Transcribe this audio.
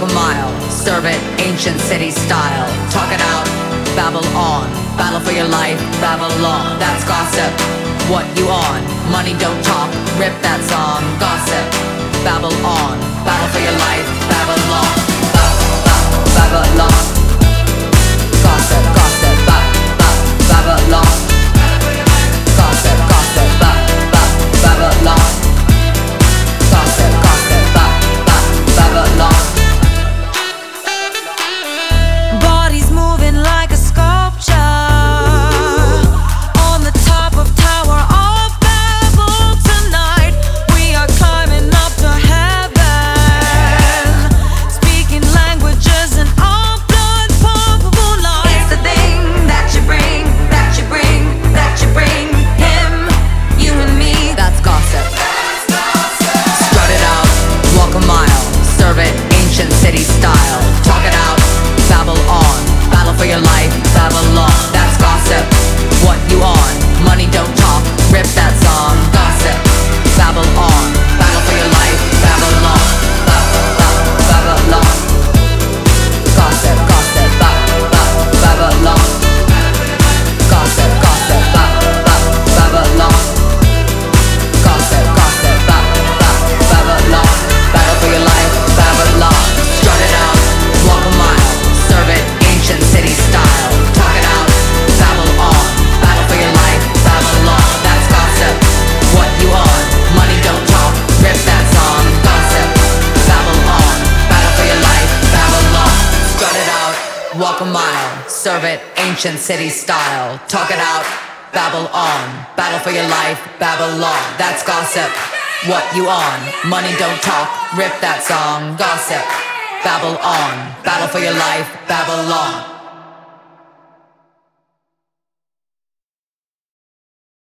a mile, serve it ancient city style. Talk it out, babble on. Battle for your life, Babylon. That's gossip, what you on? Money don't talk, rip that song. Gossip, babble on. Battle for your life, Babylon. Babylon. Gossip, gossip, Babylon. Gossip, gossip, Babylon. Gossip, gossip, Babylon. Bodies moving like a sculpture on the top of Tower of Babel tonight. We are climbing up to heaven, speaking languages in our blood pump moonlight. It's the thing that you bring, that you bring, that you bring. Him, you and me. That's gossip. Strut it out, walk a mile, serve it ancient city style. Talk it out, babble on. Battle for your life, Babylon. That's gossip, what you on? Money don't talk, rip that song. Gossip, babble on. Battle for your life, Babylon. Babylon. Gossip, gossip, Babylon. Gossip, gossip, Babylon. Gossip, gossip, Babylon. Battle for your life, Babylon. Strut it out, walk a mile, serve it ancient city style. Talk it out, babble on. Battle for your life, Babylon. That's gossip, what you on? Money don't talk, rip that song. Gossip, babble on. Battle for your life, Babylon. Strut it out, walk a mile, serve it ancient city style. Talk it out, babble on. Battle for your life, Babylon. That's gossip, what you on? Money don't talk, rip that song. Gossip, babble on. Battle for your life, Babylon.